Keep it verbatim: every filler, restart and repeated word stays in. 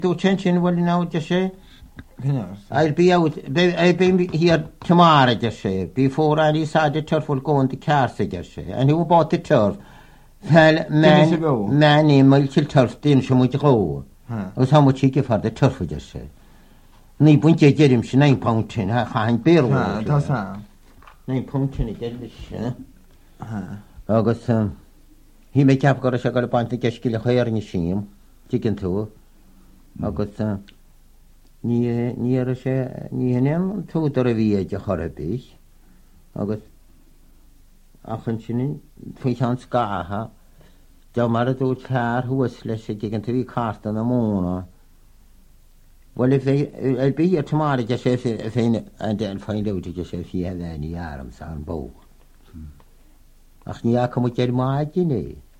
تو تشين ولی ناو جشه I'll be out I'll be here tomorrow جشه before I decided turf will go on the cars جشه and who bought the turf فالمان ماني ملك الترف دين شو مجقو وسامو تشيكي فرد الترف جشه ني بنتي جريم شنين بونتين ها خاين بيرو ها تاسا ني بونتين جلش ها اگسم هی میکاپ کار شکل پانت کشکیل خیر نشیم چیکن تو اگسم نیه نیه رشه نیه نیم تو درویه جه خرابیش اگس آخن چنین فیشانس کاها جو مرد او چهار هو سلشه چیکن توی کارتن مونه ولی في البيئة تمارا جشة في فين عند الفين لو جشة فيها ذاني يارم سان بو أخني ياكم جرماجني